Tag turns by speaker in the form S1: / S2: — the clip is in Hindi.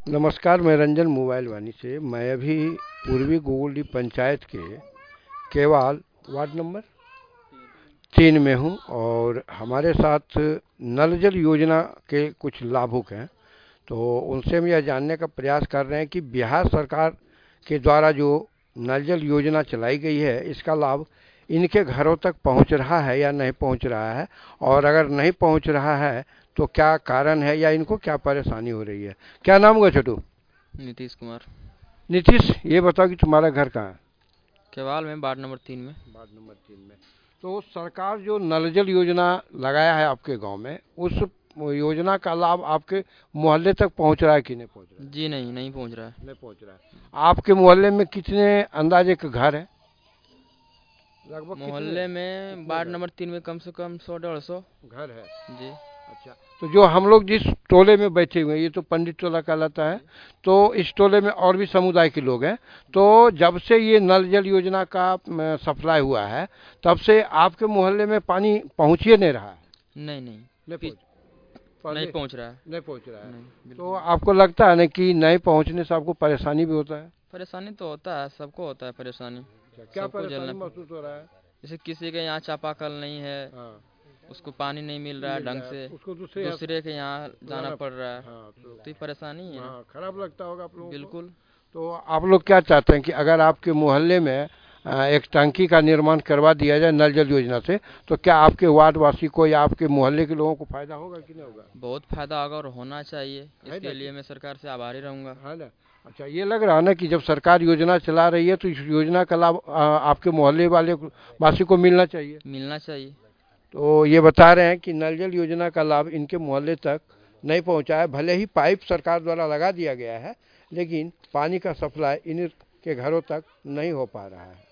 S1: नमस्कार, मैं रंजन मोबाइल वानी से। मैं अभी पूर्वी गोगुलडी पंचायत के केवाल वार्ड नंबर 3 में हूँ और हमारे साथ नल जल योजना के कुछ लाभुक हैं। तो उनसे हम यह जानने का प्रयास कर रहे हैं कि बिहार सरकार के द्वारा जो नल जल योजना चलाई गई है, इसका लाभ इनके घरों तक पहुंच रहा है या नहीं पहुंच रहा है, और अगर नहीं पहुंच रहा है तो क्या कारण है या इनको क्या परेशानी हो रही है। क्या नाम होगा छोटू?
S2: नीतीश कुमार।
S1: नीतीश, ये बताओ कि तुम्हारा घर कहाँ है?
S2: केवाल में, वार्ड नंबर 3 में।
S1: वार्ड नंबर 3 में। तो सरकार जो नल जल योजना लगाया है आपके गांव में, उस योजना का लाभ आपके मोहल्ले तक पहुंच रहा है कि नहीं पहुंच रहा है?
S2: जी नहीं, नहीं पहुंच रहा है।
S1: नहीं पहुंच रहा है। आपके मोहल्ले में कितने अंदाजे के घर है? लगभग
S2: मोहल्ले में
S1: कितने
S2: वार्ड
S1: घर
S2: नंबर 3 में कम से कम 100-150
S1: घर है?
S2: जी।
S1: अच्छा, तो जो हम लोग जिस टोले में बैठे हुए हैं, ये तो पंडित टोला कहलाता है, तो इस टोले में और भी समुदाय के लोग हैं। तो जब से ये नल जल योजना का सप्लाई हुआ है, तब से आपके मोहल्ले में पानी पहुंच ही नहीं रहा है?
S2: नहीं नहीं,
S1: नहीं
S2: पी-
S1: पहुंच
S2: नहीं पहुंच रहा है।
S1: नहीं पहुंच रहा है।
S2: नहीं,
S1: तो
S2: बिल्कुल।
S1: आपको लगता है ना कि नहीं पहुंचने से आपको परेशानी भी होता है?
S2: परेशानी तो होता है, सबको होता है परेशानी।
S1: क्या
S2: सबको
S1: परेशानी
S2: झेलना।
S1: महसूस हो रहा है?
S2: जैसे किसी के यहाँ चापाकल नहीं है,
S1: हाँ,
S2: उसको पानी नहीं मिल रहा है
S1: मिल
S2: ढंग
S1: रहा है,
S2: से,
S1: उसको दूसरे
S2: दूसरे के यहाँ जाना
S1: जाना।
S2: पड़ रहा है।
S1: हाँ,
S2: तो ये परेशानी है ना।
S1: हाँ, खराब लगता होगा आप लोगों को।
S2: बिल्कुल।
S1: तो आप लोग क्या चाहते हैं कि अगर आपके मोहल्ले में एक टंकी का निर्माण करवा दिया जाए नल जल योजना से, तो क्या आपके वार्ड वासी को या आपके मोहल्ले के लोगों को फायदा होगा कि नहीं होगा?
S2: बहुत फायदा होगा और होना चाहिए।
S1: है
S2: इसके
S1: ना?
S2: लिए मैं सरकार से आभारी रहूँगा।
S1: है ना? अच्छा, ये लग रहा है ना कि जब सरकार योजना चला रही है तो इस योजना का लाभ आपके मोहल्ले वाले वासी को मिलना चाहिए।
S2: मिलना चाहिए।
S1: तो ये बता रहे हैं कि नल जल योजना का लाभ इनके मोहल्ले तक नहीं पहुंचा है। भले ही पाइप सरकार द्वारा लगा दिया गया है, लेकिन पानी का सप्लाई इनके घरों तक नहीं हो पा रहा है।